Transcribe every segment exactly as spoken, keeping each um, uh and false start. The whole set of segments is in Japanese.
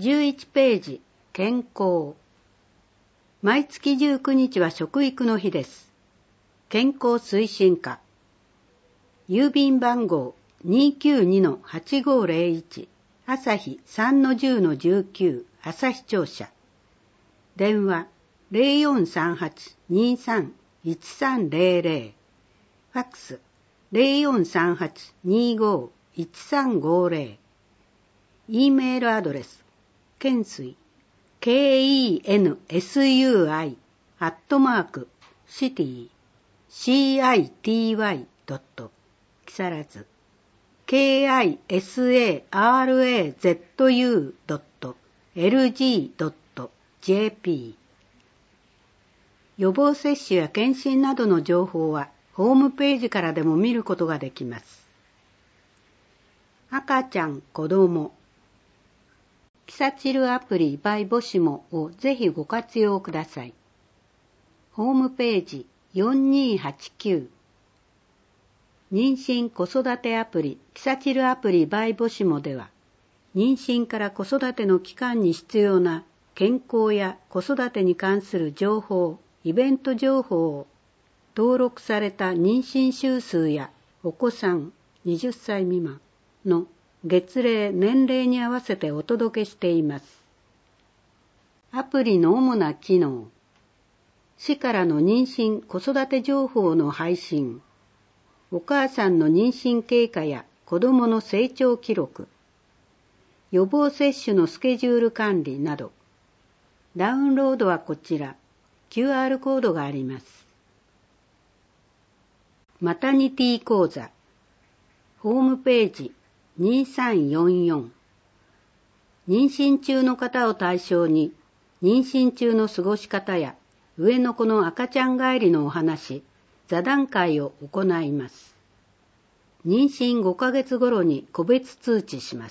じゅういちページ、健康。毎月じゅうくにちは食育の日です。健康推進課。郵便番号 にーきゅうにのはちごーぜろいち 朝日 さんのじゅうのじゅうきゅう 朝日庁舎。電話 ゼロよんさんはち にーさん いちさんゼロゼロ。ファックス ゼロよんさんはち にーごー いちさんごーゼロ。E メールアドレス懸垂 ケーイーエヌエスユーアイ アットマークシティ シーアイティーワイ ドット木更津 ケーアイエスエーアールエーゼットユー ドットエルジー ドットジェーピー。予防接種や検診などの情報はホームページからでも見ることができます。赤ちゃん、子供。キサチルアプリ by ボシモをぜひご活用ください。ホームページよんにーはちきゅう。妊娠子育てアプリキサチルアプリ by ボシモでは、妊娠から子育ての期間に必要な健康や子育てに関する情報、イベント情報を登録された妊娠週数やお子さんはたち未満の月齢、年齢に合わせてお届けしています。アプリの主な機能。市からの妊娠・子育て情報の配信。お母さんの妊娠経過や子どもの成長記録。予防接種のスケジュール管理など。ダウンロードはこちら。キューアール コードがあります。マタニティ講座。ホームページにーさんよんよん。妊娠中の方を対象に、妊娠中の過ごし方や上の子の赤ちゃん帰りのお話、座談会を行います。妊娠ごかげつ頃に個別通知します。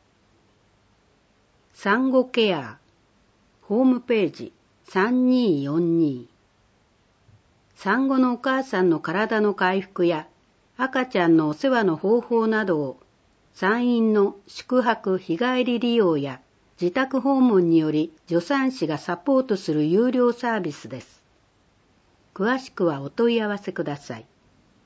産後ケア。ホームページさんにーよんに。産後のお母さんの体の回復や赤ちゃんのお世話の方法などを産院の宿泊日帰り利用や自宅訪問により助産師がサポートする有料サービスです。詳しくはお問い合わせください。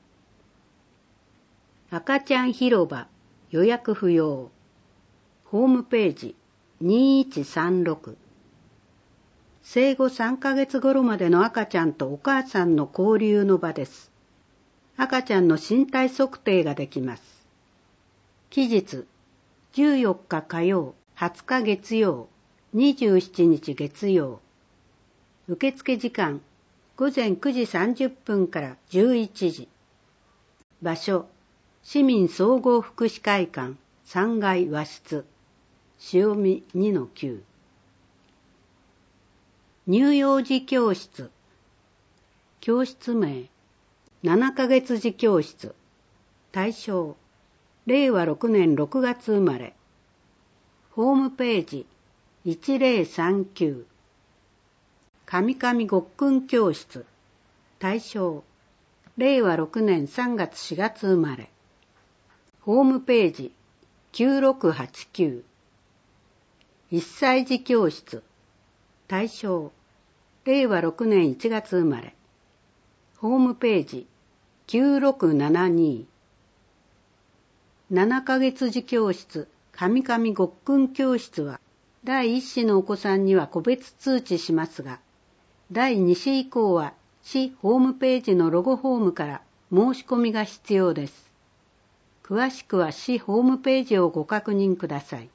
赤ちゃん広場予約不要。ホームページにーいちさんろく。生後さんかげつ頃までの赤ちゃんとお母さんの交流の場です。赤ちゃんの身体測定ができます。期日じゅうよっか火曜、はつか月曜、にじゅうしちにち月曜。受付時間ごぜんくじさんじゅっぷんからじゅういちじ。場所市民総合福祉会館さんがい和室潮見 にのきゅう。乳幼児教室。教室名ななかげつ児教室。対象れいわろくねんろくがつ生まれ。ホームページいちぜろさんきゅう。かみかみごっくん教室。対象れいわろくねんさんがつしがつ生まれ。ホームページきゅうろくはちきゅう。いっさい児教室。対象れいわろくねんいちがつ生まれ。ホームページきゅうろくななに。ななかげつ児教室かみかみごっくん教室はだいいっ子のお子さんには個別通知しますが、だいに子以降は市ホームページのロゴフォームから申し込みが必要です。詳しくは市ホームページをご確認ください。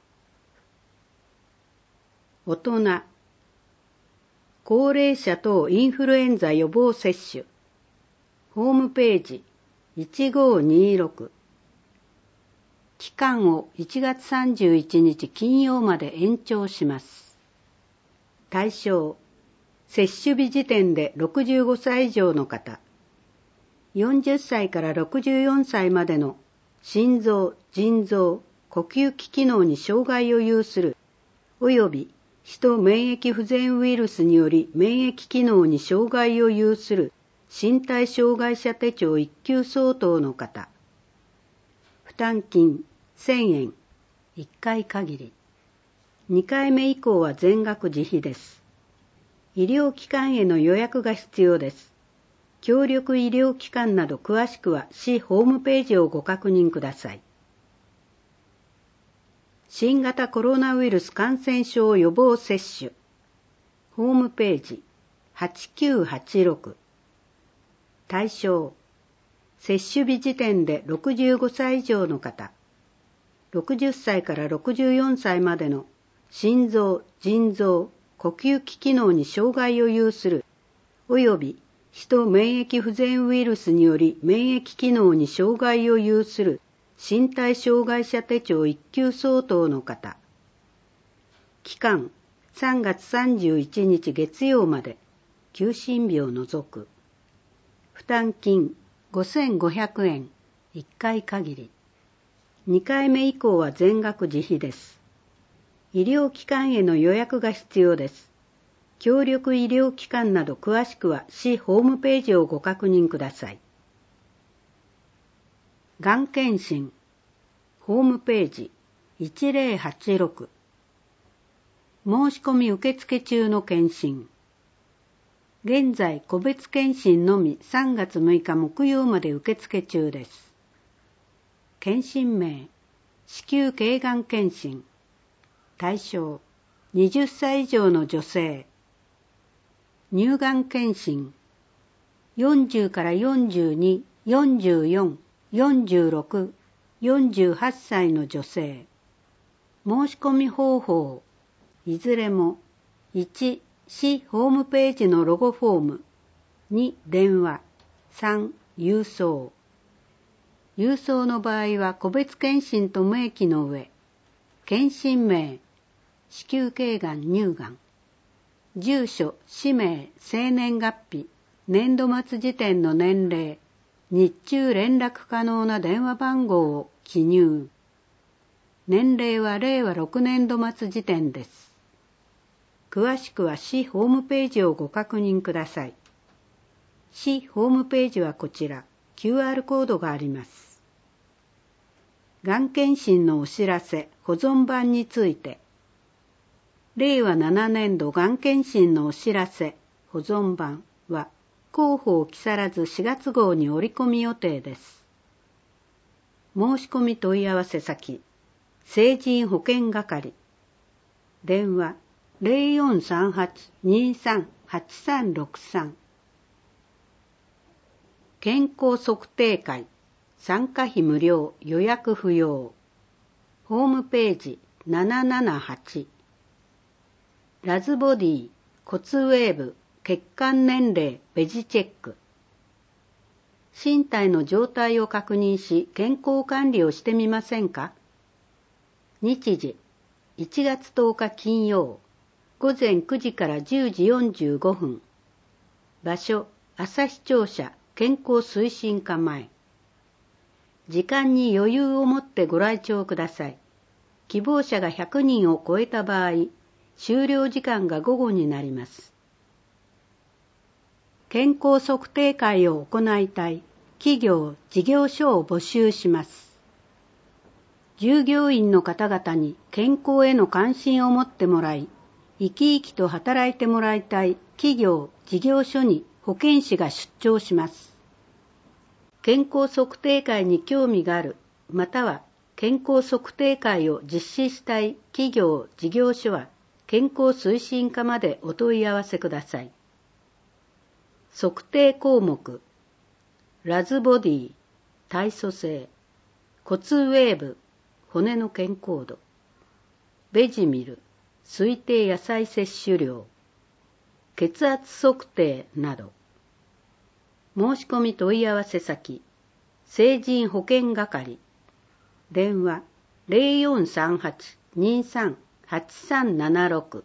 大人。高齢者等インフルエンザ予防接種。ホームページいちごーにーろく。期間をいちがつさんじゅういちにち金曜まで延長します。対象、接種日時点でろくじゅうごさい以上の方、よんじゅっさいからろくじゅうよんさいまでの心臓、腎臓、呼吸器機能に障害を有する、およびヒト免疫不全ウイルスにより免疫機能に障害を有する身体障害者手帳いっきゅう相当の方、負担金せんえん、いっかい限り。 にかいめ以降は全額自費です。医療機関への予約が必要です。協力医療機関など詳しくは市ホームページをご確認ください。新型コロナウイルス感染症予防接種ホームページはちきゅうはちろく対象接種日時点でろくじゅうごさい以上の方、ろくじゅっさいからろくじゅうよんさいまでの心臓、腎臓、呼吸器機能に障害を有するおよびヒト免疫不全ウイルスにより免疫機能に障害を有する身体障害者手帳いっ級相当の方。期間さんがつさんじゅういちにち月曜まで、休診日を除く。負担金ごせんごひゃくえん、いっかい限り。にかいめ以降は全額自費です。医療機関への予約が必要です。協力医療機関など詳しくは市ホームページをご確認ください。がん検診ホームページいちぜろはちろく申し込み受付中の検診。現在個別検診のみさんがつむいか木曜まで受付中です。検診名子宮頸がん検診。対象はたち以上の女性。乳がん検診よんじゅうからよんじゅうに、よんじゅうよん、よんじゅうろく、よんじゅうはっさいの女性。申し込み方法いずれもいち市ホームページのロゴフォーム、に電話、さん郵送。郵送の場合は個別検診と明記の上、検診名子宮頸がん乳がん、住所、氏名、生年月日、年度末時点の年齢、日中連絡可能な電話番号を記入。年齢はれいわろくねんど末時点です。詳しくは市ホームページをご確認ください。市ホームページはこちら、キューアール コードがあります。がん検診のお知らせ、保存版について、れいわななねんどがん検診のお知らせ、保存版は、広報木更津しがつ号に折り込み予定です。申し込み問い合わせ先、成人保健係。電話、ぜろよんさんはち にさんはちさんろくさん。健康測定会、参加費無料、予約不要。ホームページななななはち。ラズボディ、骨ウェーブ、血管年齢、ベジチェック。身体の状態を確認し、健康管理をしてみませんか？日時、いちがつとおか金曜、ごぜんくじからじゅうじよんじゅうごふん。場所、朝日庁舎、健康推進課前。時間に余裕を持ってご来庁ください。希望者がひゃくにんを超えた場合、終了時間が午後になります。健康測定会を行いたい企業・事業所を募集します。従業員の方々に健康への関心を持ってもらい、生き生きと働いてもらいたい企業・事業所に保健師が出張します。健康測定会に興味がある、または健康測定会を実施したい企業・事業所は、健康推進課までお問い合わせください。測定項目、ラズボディ、体組成、骨ウェーブ、骨の健康度、ベジミル、推定野菜摂取量、血圧測定など。申し込み問い合わせ先、成人保健係、電話ぜろよんさんはち にさんはちさんななろく。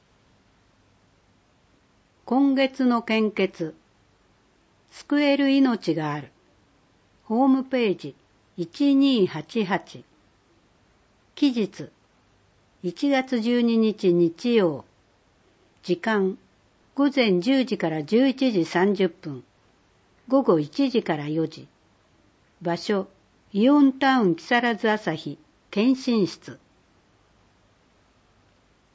今月の献血、救える命がある。ホームページいちにはちはち。期日いちがつじゅうににち日曜。時間ごぜんじゅうじからじゅういちじさんじゅっぷん。ごごいちじからよじ。場所イオンタウン木更津朝日検診室。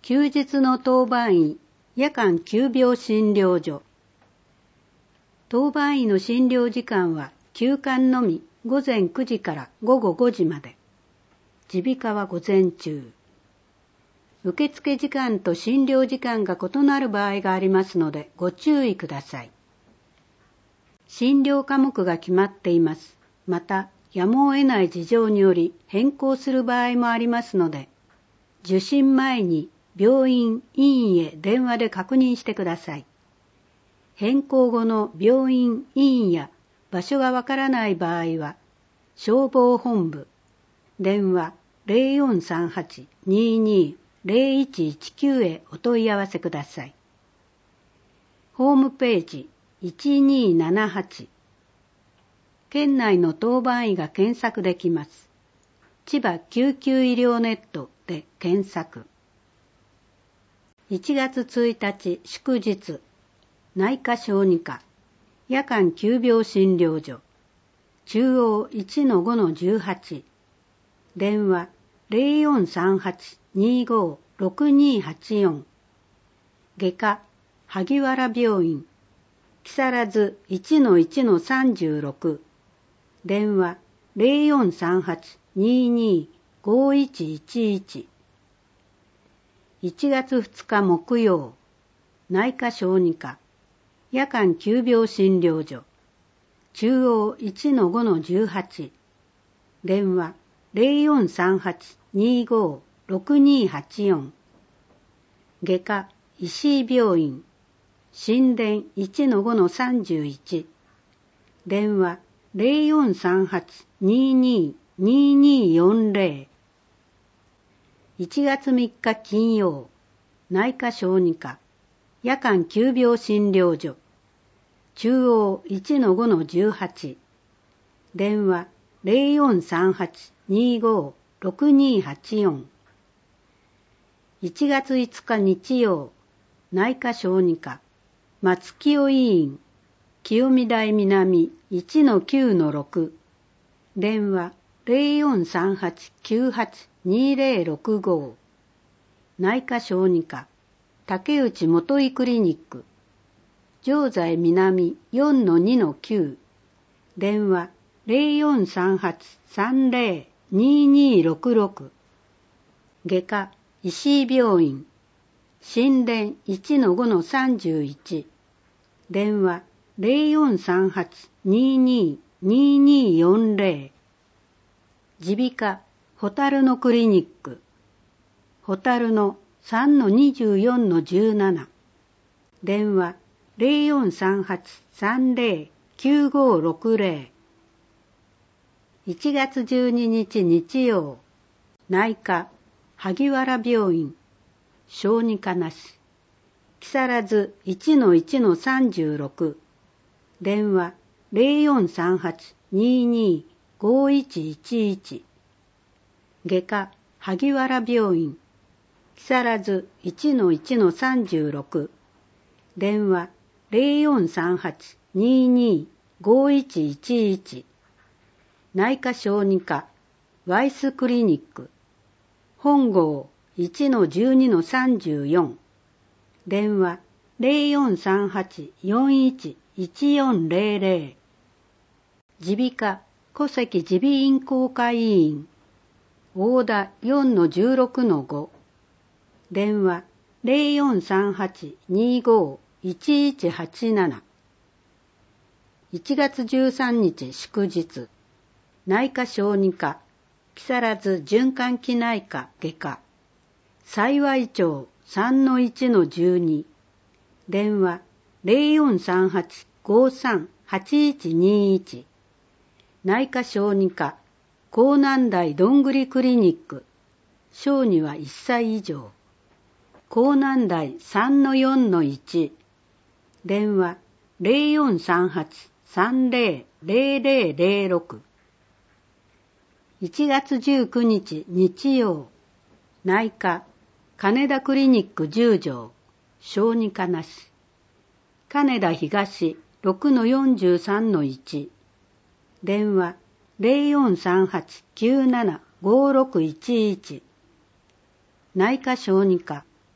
休日の当番医夜間急病診療所。当番医の診療時間は休館のみ午前くじから午後ごじまで。耳鼻科は午前中。受付時間と診療時間が異なる場合がありますのでご注意ください。診療科目が決まっています。また、やむを得ない事情により変更する場合もありますので、受診前に病院、医院へ電話で確認してください。変更後の病院、医院や場所がわからない場合は、消防本部、電話 ゼロよんさんはち にーにー ゼロいちいちきゅう へお問い合わせください。ホームページいちにーななはち。県内の当番医が検索できます。千葉救急医療ネットで検索。いちがつついたち祝日、内科小児科、夜間急病診療所、中央 いちのごのじゅうはち、電話 ゼロよんさんはち にーごー ろくにーはちよん、外科、萩原病院、木更津 いちのいちのさんじゅうろく、電話 ゼロよんさんはち にーにー ごいちいちいち。いちがつふつか木曜、内科小児科、夜間急病診療所、中央 いちのごのじゅうはち、電話 ゼロよんさんはち にーごー ろくにーはちよん、外科、石井病院、新田 いちのごのさんじゅういち、電話 ゼロよんさんはち にーにー にーにーよんゼロ。いちがつみっか金曜、内科小児科、夜間急病診療所、中央 いちのごのじゅうはち、電話 ゼロよんさんはち にーごー ろくにーはちよん。いちがついつか日曜、内科小児科、松清医院、清見台南 いちのきゅうのろく、電話 ゼロよんさんはち きゅうはち にーゼロろくご、内科小児科、竹内元井クリニック、城西南 よんのにのきゅう、電話 ゼロよんさんはち さんゼロ にーにーろくろく、外科、石井病院、新田 いちのごのさんじゅういち、電話 ゼロよんさんはち にーにー にーにーよんゼロ、耳鼻科、ホタルのクリニック、ホタルの さんのにじゅうよんのじゅうなな、電話 ゼロよんさんはち さんゼロ きゅうごろくゼロ。いちがつじゅうににち日曜、内科、萩原病院、小児科なし、木更津 いちのいちのさんじゅうろく、電話 ゼロよんさんはち にーにー ごいちいちいち、外科、萩原病院、木更津 いちのいちのさんじゅうろく、電話 ゼロよんさんはち にーにー ごいちいちいち、内科小児科、ワイスクリニック、本郷 いちのじゅうにのさんじゅうよん、電話 ゼロよんさんはち よんいち いちよんゼロゼロ、耳鼻科、小関耳鼻咽喉科医院、大田 よんのじゅうろくのご、電話 ゼロよんさんはち にーごー いちいちはちなな。いちがつじゅうさんにち祝日、内科小児科、木更津循環器内科外科、幸町 さんのいちのじゅうに、電話 ゼロよんさんはち ごーさん はちいちにいち、内科小児科、港南台どんぐりクリニック、小児はいっさい以上、港南台 さんのよんのいち、電話 ゼロよんさんはち さんゼロ ゼロゼロゼロろく。いちがつじゅうくにち日曜、内科、金田クリニックじゅうじょう、小児科なし、金田東 ろくのよんじゅうさんのいち、電話 ゼロよんさんはち きゅうなな ごろくいちいち、内科小児科、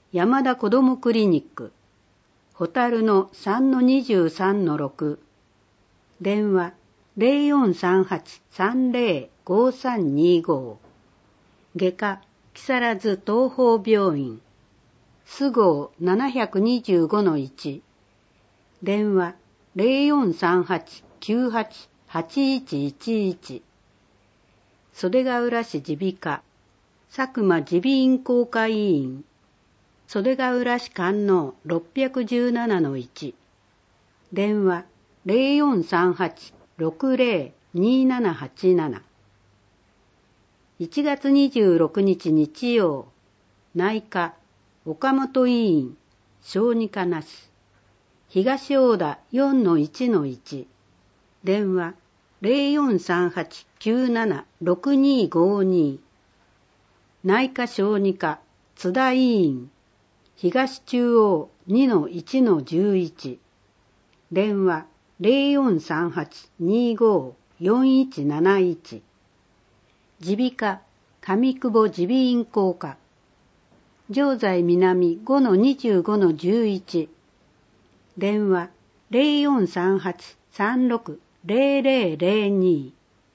山田子どもクリニック、ホタルの さんのにじゅうさんのろく、電話 ゼロよんさんはち さんゼロ ごさんにご、外科木更津東邦病院、巣号 ななにごのいち、電話 ゼロよんさんはち きゅうはち はちいちいちいち、袖ヶ浦市耳鼻科、佐久間耳鼻咽喉科医院、袖ヶ浦市官能 ろっぴゃくじゅうななのいち、電話 ゼロよんさんはち ろくゼロ にななはちなな。いちがつにじゅうろくにち日曜、内科岡本医院、小児科なし、東大田 よんのいちのいち、電話 ゼロよんさんはち きゅうなな ろくにごに、内科小児科津田医院、東中央 にのいちのじゅういち、電話 ゼロよんさんはち にご よんいちなないち、耳鼻科上久保耳鼻咽喉科、城西南 ごのにじゅうごのじゅういち、電話 ゼロよんさんはち さんろく ゼロゼロゼロに。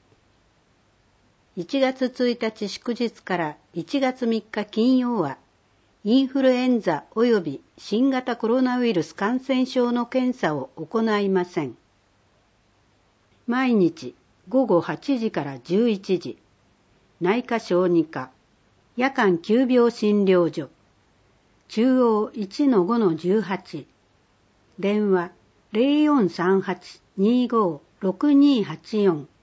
いちがつついたち祝日からいちがつみっか金曜は、インフルエンザ及び新型コロナウイルス感染症の検査を行いません。毎日ごごはちじからじゅういちじ、内科小児科、夜間急病診療所、中央 いちのごのじゅうはち、電話 ゼロよんさんはち にご ろくにはちよん。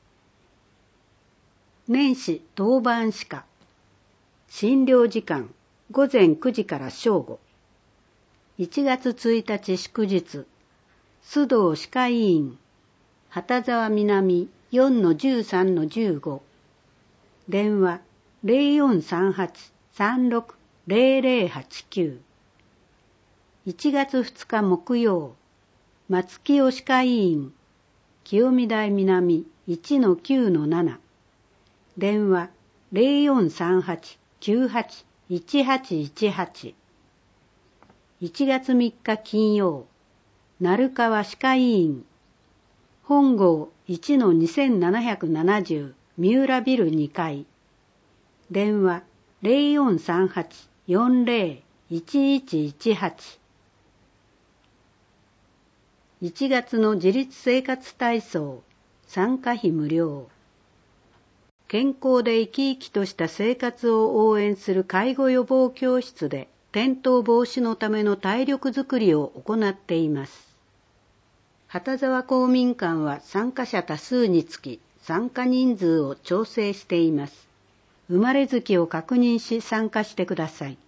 年始当番歯科、診療時間ごぜんくじから正午。いちがつついたち祝日、須藤歯科医院、畑沢南 よんのじゅうさんのじゅうご、電話 ゼロよんさんはち さんろく ゼロゼロはちきゅう。いちがつふつか木曜、松清歯科医院、清見台南 いちのきゅうのなな、電話 ゼロよんさんはち きゅうはち いちはちいちはち。いちがつみっか金曜、鳴川歯科医院、本郷 いちのにせんななひゃくななじゅう 三浦ビルにかい、電話 ゼロよんさんはち よんゼロ いちいちいちはち。いちがつの自立生活体操、参加費無料。健康で生き生きとした生活を応援する介護予防教室で転倒防止のための体力づくりを行っています。畑沢公民館は参加者多数につき参加人数を調整しています。生まれ月を確認し参加してください。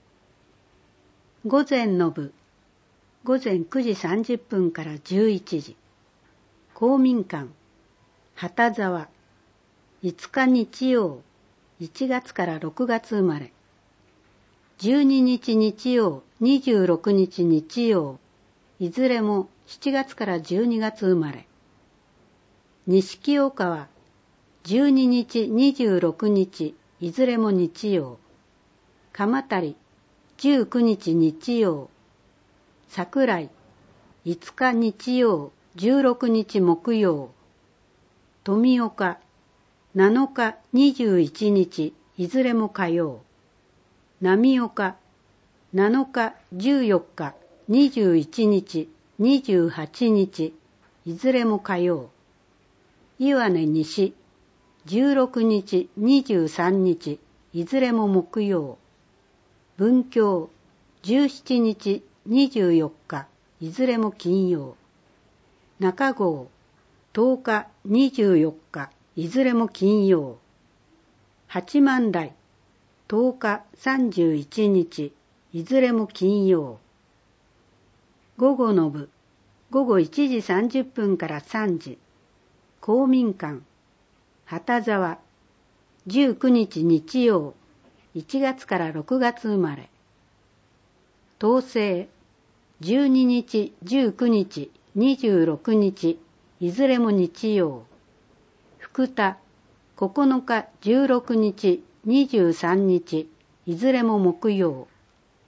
午前の部、午前くじさんじゅっぷんからじゅういちじ。公民館、畑沢、いつか日曜、いちがつからろくがつ生まれ。じゅうににち日曜、にじゅうろくにち日曜、いずれもしちがつからじゅうにがつ生まれ。錦岡は、じゅうににちにじゅうろくにち、いずれも日曜。鎌足、じゅうくにち日曜。桜井、いつか日曜、じゅうろくにち木曜。富岡、なのかにじゅういちにち、いずれも火曜。浪岡、なのかじゅうよっか、にじゅういちにち、にじゅうはちにち、いずれも火曜。岩根西、じゅうろくにち、にじゅうさんにち、いずれも木曜。文京、じゅうしちにち、にじゅうよっか、いずれも金曜。中郷、とおか、にじゅうよっか、いずれも金曜。八幡台、とおか、さんじゅういちにち、いずれも金曜。午後の部、ごごいちじさんじゅっぷんからさんじ。公民館、畑沢、じゅうくにち日曜、いちがつからろくがつ生まれ。東西、じゅうににち、じゅうくにち、にじゅうろくにち、いずれも日曜。福田、ここのか、じゅうろくにち、にじゅうさんにち、いずれも木曜。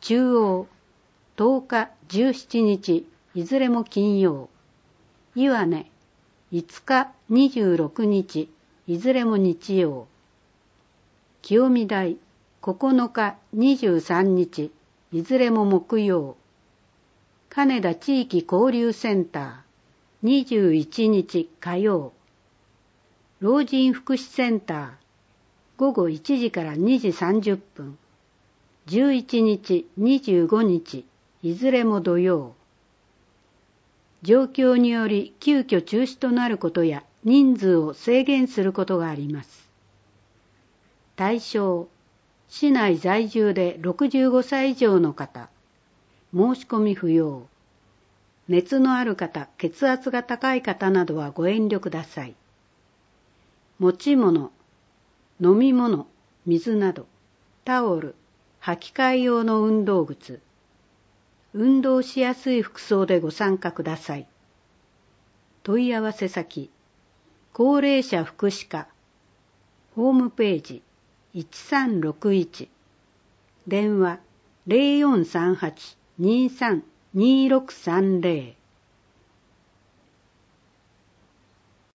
中央、とおか、じゅうしちにち、いずれも金曜。岩根、いつか、にじゅうろくにち、いずれも日曜。清見台、ここのか、にじゅうさんにち、いずれも木曜。金田地域交流センター、にじゅういちにち火曜。老人福祉センター、ごごいちじからにじさんじゅっぷん。じゅういちにち、にじゅうごにち、いずれも土曜。状況により急遽中止となることや人数を制限することがあります。対象、市内在住でろくじゅうごさい以上の方、申し込み不要。熱のある方、血圧が高い方などはご遠慮ください。持ち物、飲み物、水など、タオル、履き替え用の運動靴、運動しやすい服装でご参加ください。問い合わせ先、高齢者福祉課、ホームページいちさんろくいち、電話 ゼロよんさんはち にさん にろくさんゼロ